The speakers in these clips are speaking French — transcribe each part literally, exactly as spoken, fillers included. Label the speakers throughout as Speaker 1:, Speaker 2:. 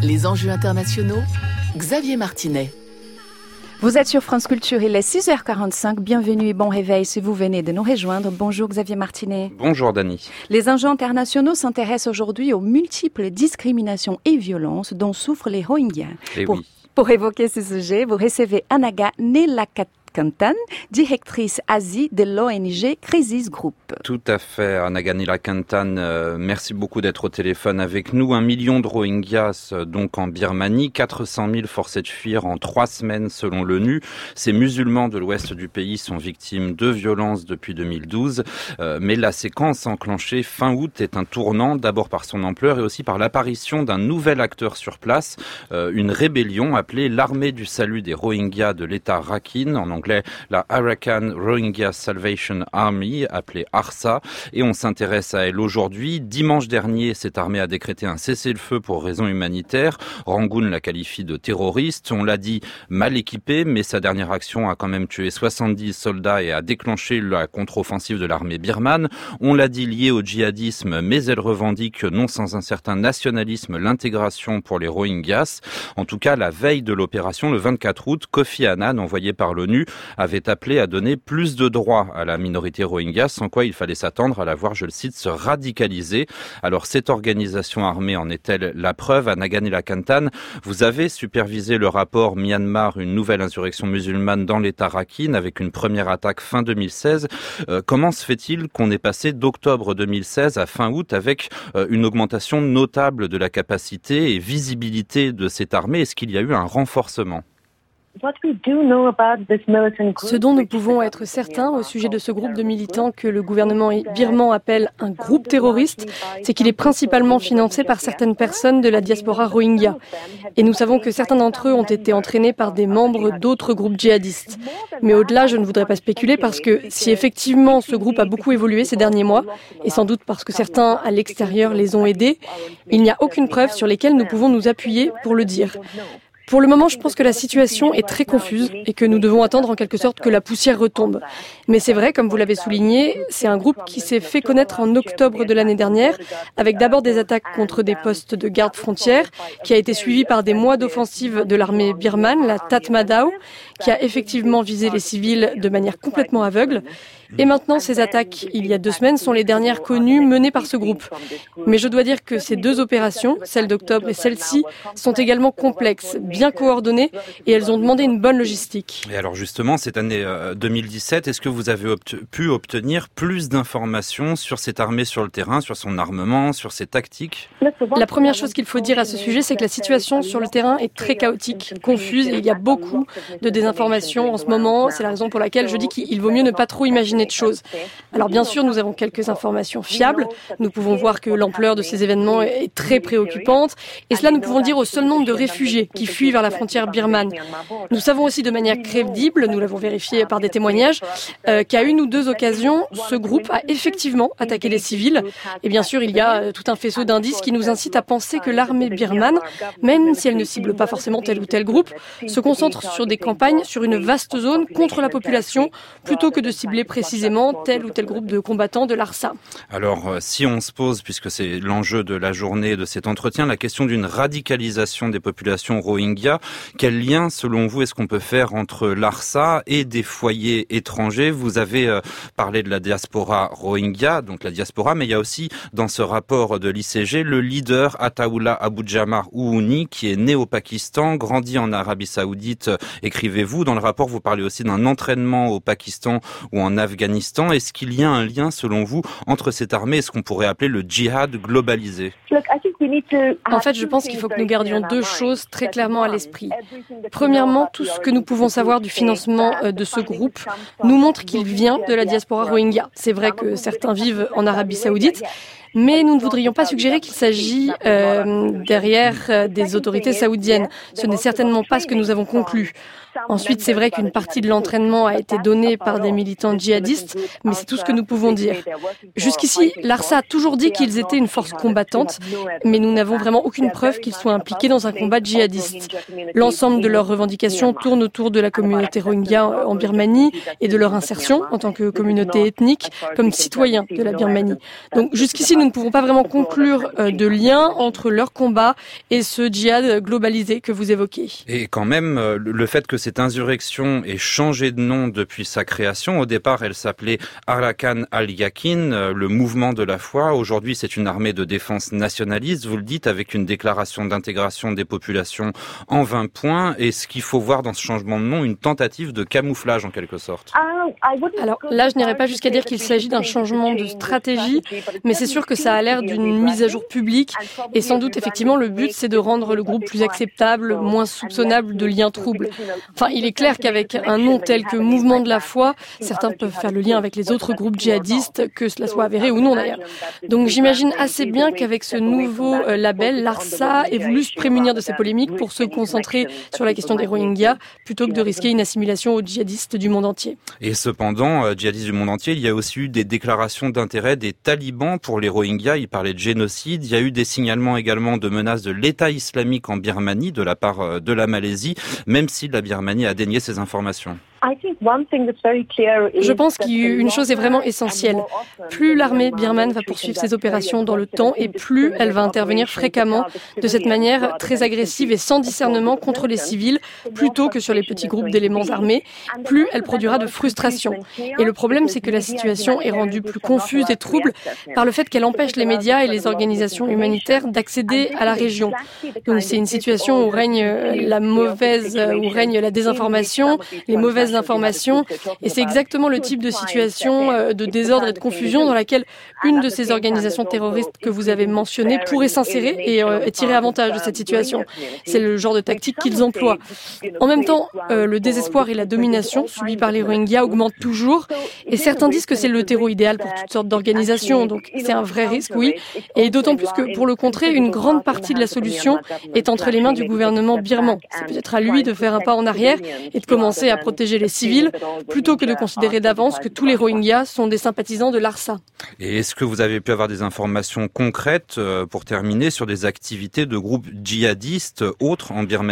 Speaker 1: Les enjeux internationaux, Xavier Martinet.
Speaker 2: Vous êtes sur France Culture, il est six heures quarante-cinq. Bienvenue et bon réveil si vous venez de nous rejoindre. Bonjour Xavier Martinet.
Speaker 3: Bonjour Dani.
Speaker 2: Les enjeux internationaux s'intéressent aujourd'hui aux multiples discriminations et violences dont souffrent les Rohingyas.
Speaker 3: Et
Speaker 2: pour,
Speaker 3: oui.
Speaker 2: pour évoquer ce sujet, vous recevez Anaga Nelakantan, directrice Asie de l'O N G Crisis Group.
Speaker 3: Tout à fait, Anaga Nelakantan, euh, merci beaucoup d'être au téléphone avec nous. Un million de Rohingyas euh, donc en Birmanie, quatre cent mille forcés de fuir en trois semaines selon l'ONU. Ces musulmans de l'ouest du pays sont victimes de violences depuis deux mille douze, euh, mais la séquence enclenchée fin août est un tournant, d'abord par son ampleur et aussi par l'apparition d'un nouvel acteur sur place, euh, une rébellion appelée l'Armée du Salut des Rohingyas de l'État Rakhine, en anglais la Arakan Rohingya Salvation Army, appelée ARSA, et on s'intéresse à elle aujourd'hui. Dimanche dernier, cette armée a décrété un cessez-le-feu pour raisons humanitaires. Rangoon la qualifie de terroriste. On l'a dit, mal équipée, mais sa dernière action a quand même tué soixante-dix soldats et a déclenché la contre-offensive de l'armée birmane. On l'a dit, liée au djihadisme, mais elle revendique, non sans un certain nationalisme, l'intégration pour les Rohingyas. En tout cas, la veille de l'opération, le vingt-quatre août, Kofi Annan, envoyé par l'ONU, avait appelé à donner plus de droits à la minorité Rohingya, sans quoi il fallait s'attendre à la voir, je le cite, se radicaliser. Alors cette organisation armée en est-elle la preuve? Anaga Nelakantan, vous avez supervisé le rapport Myanmar, une nouvelle insurrection musulmane dans l'État Rakhine, avec une première attaque fin deux mille seize. Euh, comment se fait-il qu'on est passé d'octobre deux mille seize à fin août avec euh, une augmentation notable de la capacité et visibilité de cette armée? Est-ce qu'il y a eu un renforcement?
Speaker 4: Ce dont nous pouvons être certains au sujet de ce groupe de militants que le gouvernement birman appelle un groupe terroriste, c'est qu'il est principalement financé par certaines personnes de la diaspora Rohingya. Et nous savons que certains d'entre eux ont été entraînés par des membres d'autres groupes djihadistes. Mais au-delà, je ne voudrais pas spéculer parce que si effectivement ce groupe a beaucoup évolué ces derniers mois, et sans doute parce que certains à l'extérieur les ont aidés, il n'y a aucune preuve sur lesquelles nous pouvons nous appuyer pour le dire. Pour le moment, je pense que la situation est très confuse et que nous devons attendre en quelque sorte que la poussière retombe. Mais c'est vrai, comme vous l'avez souligné, c'est un groupe qui s'est fait connaître en octobre de l'année dernière, avec d'abord des attaques contre des postes de garde frontière, qui a été suivi par des mois d'offensive de l'armée birmane, la Tatmadaw, qui a effectivement visé les civils de manière complètement aveugle. Et maintenant, ces attaques, il y a deux semaines, sont les dernières connues menées par ce groupe. Mais je dois dire que ces deux opérations, celle d'octobre et celle-ci, sont également complexes, bien coordonnées, et elles ont demandé une bonne logistique.
Speaker 3: Et alors justement, cette année deux mille dix-sept, est-ce que vous avez obt- pu obtenir plus d'informations sur cette armée sur le terrain, sur son armement, sur ses tactiques?
Speaker 4: La première chose qu'il faut dire à ce sujet, c'est que la situation sur le terrain est très chaotique, confuse, et il y a beaucoup de désinformations en ce moment. C'est la raison pour laquelle je dis qu'il vaut mieux ne pas trop imaginer de choses. Alors bien sûr, nous avons quelques informations fiables. Nous pouvons voir que l'ampleur de ces événements est très préoccupante. Et cela, nous pouvons le dire au seul nombre de réfugiés qui fuient vers la frontière birmane. Nous savons aussi de manière crédible, nous l'avons vérifié par des témoignages, euh, qu'à une ou deux occasions, ce groupe a effectivement attaqué les civils. Et bien sûr, il y a euh, tout un faisceau d'indices qui nous incitent à penser que l'armée birmane, même si elle ne cible pas forcément tel ou tel groupe, se concentre sur des campagnes sur une vaste zone contre la population, plutôt que de cibler précisément tel ou tel groupe de combattants de l'ARSA.
Speaker 3: Alors, euh, si on se pose, puisque c'est l'enjeu de la journée de cet entretien, la question d'une radicalisation des populations Rohingya, quel lien, selon vous, est-ce qu'on peut faire entre l'ARSA et des foyers étrangers? Vous avez euh, parlé de la diaspora Rohingya, donc la diaspora, mais il y a aussi, dans ce rapport de l'I C G, le leader Ataullah Abu Jammar Ouhouni, qui est né au Pakistan, grandi en Arabie Saoudite, écrivez-vous. Dans le rapport, vous parlez aussi d'un entraînement au Pakistan ou en Afghanistan. Est-ce qu'il y a un lien, selon vous, entre cette armée et ce qu'on pourrait appeler le djihad globalisé?
Speaker 4: En fait, je pense qu'il faut que nous gardions deux choses très clairement à l'esprit. Premièrement, tout ce que nous pouvons savoir du financement de ce groupe nous montre qu'il vient de la diaspora Rohingya. C'est vrai que certains vivent en Arabie Saoudite, mais nous ne voudrions pas suggérer qu'il s'agit euh, derrière euh, des autorités saoudiennes. Ce n'est certainement pas ce que nous avons conclu. Ensuite, c'est vrai qu'une partie de l'entraînement a été donnée par des militants djihadistes, mais c'est tout ce que nous pouvons dire. Jusqu'ici, l'Arsa a toujours dit qu'ils étaient une force combattante, mais nous n'avons vraiment aucune preuve qu'ils soient impliqués dans un combat djihadiste. L'ensemble de leurs revendications tourne autour de la communauté Rohingya en Birmanie et de leur insertion en tant que communauté ethnique comme citoyens de la Birmanie. Donc jusqu'ici, nous ne pouvons pas vraiment conclure de lien entre leur combat et ce djihad globalisé que vous évoquez.
Speaker 3: Et quand même, le fait que cette insurrection ait changé de nom depuis sa création, au départ, elle s'appelait Arakan al-Yaqin, le mouvement de la foi. Aujourd'hui, c'est une armée de défense nationaliste, vous le dites, avec une déclaration d'intégration des populations en vingt points. Et ce qu'il faut voir dans ce changement de nom, une tentative de camouflage en quelque sorte.
Speaker 4: Alors là, je n'irai pas jusqu'à dire qu'il s'agit d'un changement de stratégie, mais c'est sûr que ça a l'air d'une mise à jour publique et sans doute effectivement le but c'est de rendre le groupe plus acceptable, moins soupçonnable de liens troubles. Enfin, il est clair qu'avec un nom tel que Mouvement de la foi, certains peuvent faire le lien avec les autres groupes djihadistes, que cela soit avéré ou non d'ailleurs. Donc j'imagine assez bien qu'avec ce nouveau euh, label, l'Arsa ait voulu se prémunir de ces polémiques pour se concentrer sur la question des Rohingyas plutôt que de risquer une assimilation aux djihadistes du monde entier.
Speaker 3: Et cependant, euh, djihadistes du monde entier, il y a aussi eu des déclarations d'intérêt des talibans pour les Rohingyas. Ils parlaient de génocide. Il y a eu des signalements également de menaces de l'État islamique en Birmanie de la part euh, de la Malaisie, même si la Birmanie a dénié ces informations.
Speaker 4: Je pense qu'une chose est vraiment essentielle. Plus l'armée birmane va poursuivre ses opérations dans le temps et plus elle va intervenir fréquemment de cette manière très agressive et sans discernement contre les civils, plutôt que sur les petits groupes d'éléments armés, plus elle produira de frustration. Et le problème, c'est que la situation est rendue plus confuse et trouble par le fait qu'elle empêche les médias et les organisations humanitaires d'accéder à la région. Donc c'est une situation où règne la mauvaise, où règne la désinformation, les mauvaises informations, et c'est exactement le type de situation de désordre et de confusion dans laquelle une de ces organisations terroristes que vous avez mentionnées pourrait s'insérer et, euh, et tirer avantage de cette situation. C'est le genre de tactique qu'ils emploient. En même temps, euh, le désespoir et la domination subis par les Rohingyas augmentent toujours, et certains disent que c'est le terreau idéal pour toutes sortes d'organisations, donc c'est un vrai risque, oui, et d'autant plus que, pour le contrer, une grande partie de la solution est entre les mains du gouvernement birman. C'est peut-être à lui de faire un pas en arrière et de commencer à protéger les civils, plutôt que de considérer d'avance que tous les Rohingyas sont des sympathisants de l'Arsa.
Speaker 3: Et est-ce que vous avez pu avoir des informations concrètes, euh, pour terminer, sur des activités de groupes djihadistes autres en Birmanie ?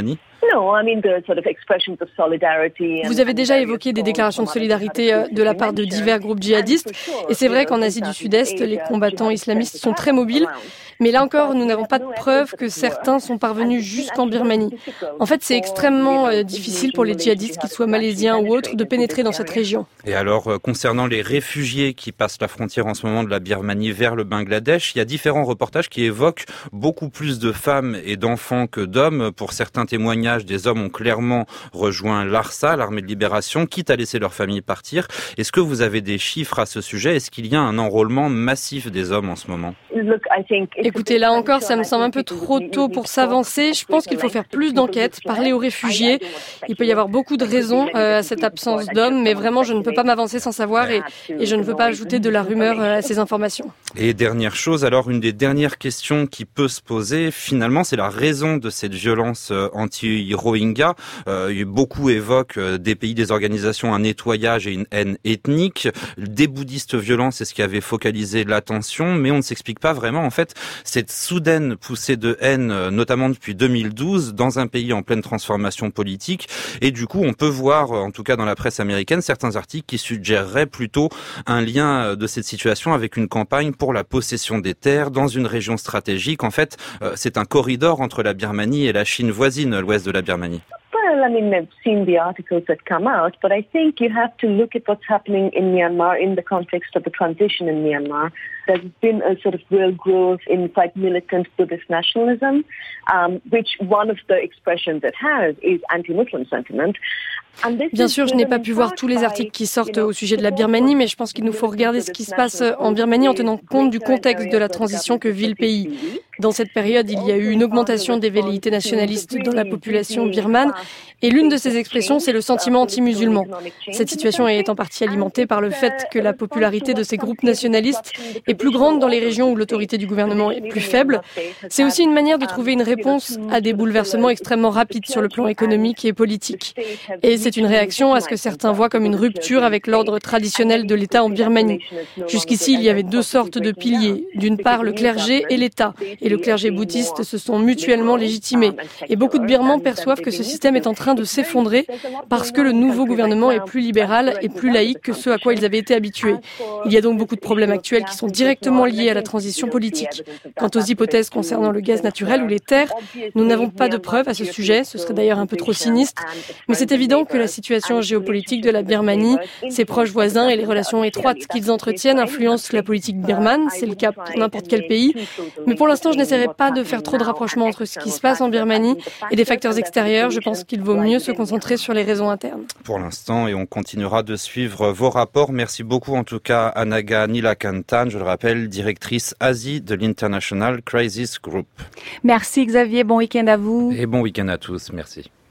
Speaker 4: Vous avez déjà évoqué des déclarations de solidarité de la part de divers groupes djihadistes, et c'est vrai qu'en Asie du Sud-Est, les combattants islamistes sont très mobiles, mais là encore, nous n'avons pas de preuves que certains sont parvenus jusqu'en Birmanie. En fait, c'est extrêmement euh, difficile pour les djihadistes, qu'ils soient malaisiens ou autres, de pénétrer dans cette région.
Speaker 3: Et alors, euh, concernant les réfugiés qui passent la frontière en ce moment de la Birmanie vers le Bangladesh, il y a différents reportages qui évoquent beaucoup plus de femmes et d'enfants que d'hommes. Pour certains témoignages, des hommes ont clairement rejoint l'Arsa, l'armée de libération, quitte à laisser leur famille partir. Est-ce que vous avez des chiffres à ce sujet ? Est-ce qu'il y a un enrôlement massif des hommes en ce moment ?
Speaker 4: Écoutez, là encore, ça me semble un peu trop tôt pour s'avancer. Je pense qu'il faut faire plus d'enquêtes, parler aux réfugiés. Il peut y avoir beaucoup de raisons euh, à cette absence d'hommes, mais vraiment, je ne peux pas m'avancer sans savoir et, et je ne veux pas ajouter de la rumeur euh, à ces informations.
Speaker 3: Et dernière chose, alors une des dernières questions qui peut se poser, finalement, c'est la raison de cette violence euh, anti-Rohingya. Euh, beaucoup évoquent euh, des pays, des organisations, un nettoyage et une haine ethnique. Des bouddhistes violents, c'est ce qui avait focalisé l'attention, mais on ne s'explique pas vraiment, en fait, cette soudaine poussée de haine, notamment depuis deux mille douze, dans un pays en pleine transformation politique. Et du coup, on peut voir, en tout cas dans la presse américaine, certains articles qui suggéreraient plutôt un lien de cette situation avec une campagne pour la possession des terres dans une région stratégique. En fait, c'est un corridor entre la Birmanie et la Chine voisine, l'ouest de la Birmanie.
Speaker 5: Well, I mean, I've seen the articles that come out, but I think you have to look at what's happening in Myanmar in the context of the transition in Myanmar. There's been a sort of real growth in quite militant Buddhist nationalism, um, which one of the expressions it has is anti-Muslim sentiment.
Speaker 4: Bien sûr, je n'ai pas pu voir tous les articles qui sortent au sujet de la Birmanie, mais je pense qu'il nous faut regarder ce qui se passe en Birmanie en tenant compte du contexte de la transition que vit le pays. Dans cette période, il y a eu une augmentation des velléités nationalistes dans la population birmane et l'une de ces expressions, c'est le sentiment anti-musulman. Cette situation est en partie alimentée par le fait que la popularité de ces groupes nationalistes est plus grande dans les régions où l'autorité du gouvernement est plus faible. C'est aussi une manière de trouver une réponse à des bouleversements extrêmement rapides sur le plan économique et politique. Et c'est une réaction à ce que certains voient comme une rupture avec l'ordre traditionnel de l'État en Birmanie. Jusqu'ici, il y avait deux sortes de piliers. D'une part, le clergé et l'État. Et le clergé bouddhiste se sont mutuellement légitimés. Et beaucoup de Birmans perçoivent que ce système est en train de s'effondrer parce que le nouveau gouvernement est plus libéral et plus laïque que ce à quoi ils avaient été habitués. Il y a donc beaucoup de problèmes actuels qui sont directement liés à la transition politique. Quant aux hypothèses concernant le gaz naturel ou les terres, nous n'avons pas de preuves à ce sujet, ce serait d'ailleurs un peu trop sinistre, mais c'est évident que la situation géopolitique de la Birmanie, ses proches voisins et les relations étroites qu'ils entretiennent influencent la politique birmane, c'est le cas pour n'importe quel pays, mais pour l'instant je n'essaierai pas de faire trop de rapprochements entre ce qui se passe en Birmanie et des facteurs extérieurs, je pense qu'il vaut mieux se concentrer sur les raisons internes.
Speaker 3: Pour l'instant, et on continuera de suivre vos rapports. Merci beaucoup en tout cas Anaga Nilakantan, je le rappelle, directrice Asie de l'International Crisis Group.
Speaker 2: Merci Xavier, bon week-end à vous.
Speaker 3: Et bon week-end à tous, merci.